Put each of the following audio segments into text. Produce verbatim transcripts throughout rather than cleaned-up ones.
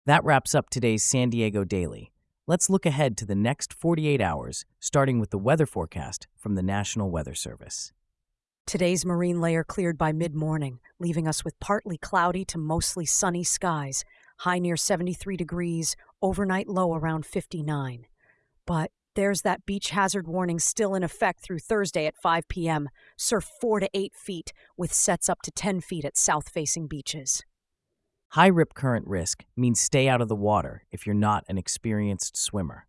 That wraps up today's San Diego Daily. Let's look ahead to the next forty-eight hours, starting with the weather forecast from the National Weather Service. Today's marine layer cleared by mid-morning, leaving us with partly cloudy to mostly sunny skies, high near seventy-three degrees, overnight low around fifty-nine. But there's that beach hazard warning still in effect through Thursday at five p.m. Surf four to eight feet, with sets up to ten feet at south-facing beaches. High rip current risk means stay out of the water if you're not an experienced swimmer.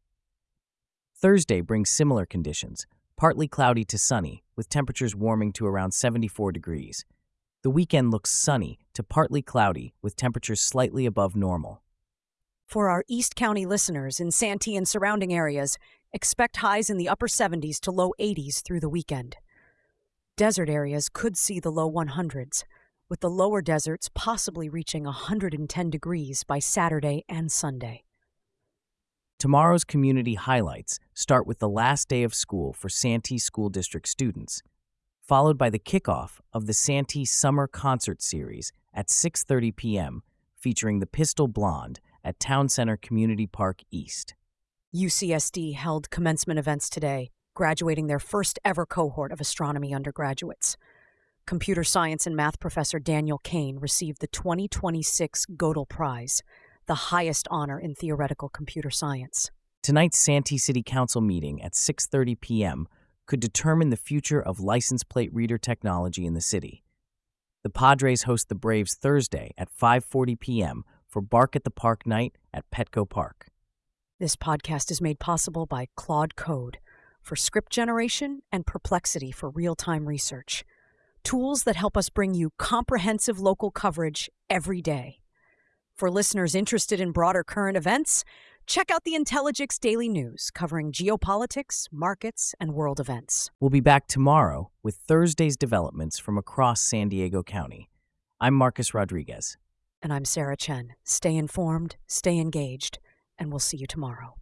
Thursday brings similar conditions, partly cloudy to sunny, with temperatures warming to around seventy-four degrees. The weekend looks sunny to partly cloudy, with temperatures slightly above normal. For our East County listeners in Santee and surrounding areas, expect highs in the upper seventies to low eighties through the weekend. Desert areas could see the low hundreds, with the lower deserts possibly reaching one hundred ten degrees by Saturday and Sunday. Tomorrow's community highlights start with the last day of school for Santee School District students, followed by the kickoff of the Santee Summer Concert Series at six thirty p.m., featuring the Pistol Blonde at Town Center Community Park East. U C S D held commencement events today, graduating their first ever cohort of astronomy undergraduates. Computer science and math professor Daniel Kane received the twenty twenty-six Gödel Prize, the highest honor in theoretical computer science. Tonight's Santee City Council meeting at six thirty p.m. could determine the future of license plate reader technology in the city. The Padres host the Braves Thursday at five forty p.m. for Bark at the Park night at Petco Park. This podcast is made possible by Claude Code for script generation and Perplexity for real-time research. Tools that help us bring you comprehensive local coverage every day. For listeners interested in broader current events, check out the Intelligix Daily News covering geopolitics, markets, and world events. We'll be back tomorrow with Thursday's developments from across San Diego County. I'm Marcus Rodriguez. And I'm Sarah Chen. Stay informed, stay engaged, and we'll see you tomorrow.